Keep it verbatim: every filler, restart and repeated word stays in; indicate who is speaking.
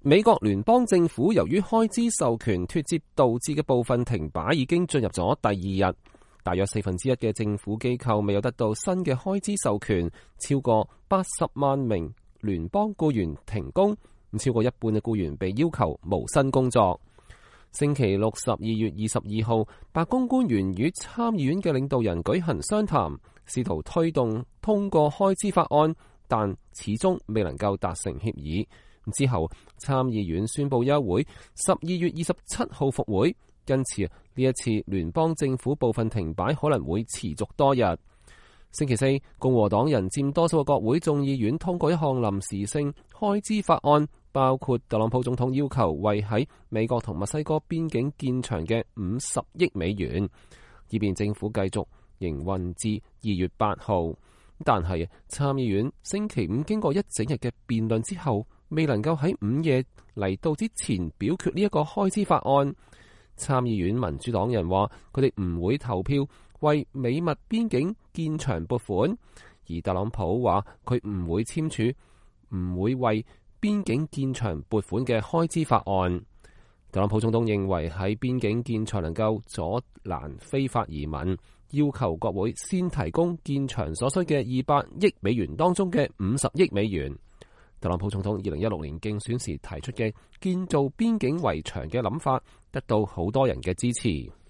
Speaker 1: 美國聯邦政府由於開支授權脫節導致嘅部分停擺已經進入咗第二日，大約四分之一嘅政府機構未有得到新嘅開支授權，超過八十萬名聯邦僱員停工，超過一半嘅僱員被要求無薪工作。星期六十二月二十二號，白宮官員與參議院嘅領導人舉行商談，試圖推動通過開支法案，但始終未能夠達成協議。之後，參議院宣布休會，十二月二十七號復會。因此，呢一次聯邦政府部分停擺可能會持續多日。星期四，共和黨人佔多數嘅國會眾議院通過一項臨時性開支法案，包括特朗普總統要求為喺美國同墨西哥邊境建牆嘅五十億美元，以便政府繼續營運至二月八號。但係參議院星期五經過一整日嘅辯論之後，未能夠喺午夜嚟到之前表決呢一個開支法案。參議院民主黨人話佢哋唔會投票為美墨邊境建牆撥款，而特朗普話佢唔會簽署唔會為邊境建牆撥款嘅開支法案。特朗普總統認為喺邊境建牆能夠阻攔非法移民，要求國會先提供建牆所需嘅二百億美元當中嘅五十億美元。特朗普總統二零一六年競選時提出嘅建造邊境圍牆嘅諗法，得到好多人嘅支持。